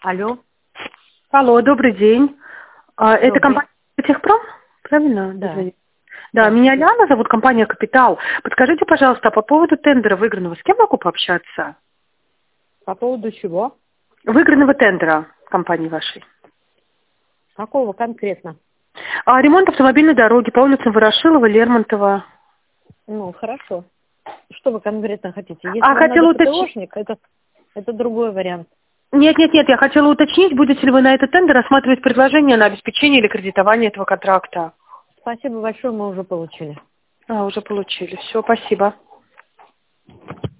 Алло. Алло, добрый день. Это Добрый. компания Техпром? Правильно? Да. Да, Да. меня Ляна зовут, компания «Капитал». Подскажите, пожалуйста, по поводу тендера выигранного, с кем могу пообщаться? По поводу чего? Выигранного тендера компании вашей. Какого конкретно? Ремонт автомобильной дороги по улицам Ворошилова, Лермонтова. Ну, хорошо. Что вы конкретно хотите? Если вам Хотела надо уточнить. ПТОшник, это другой вариант. Нет, я хотела уточнить, будете ли вы на этот тендер рассматривать предложение на обеспечение или кредитование этого контракта? Спасибо большое, мы уже получили. Уже получили. Все, спасибо.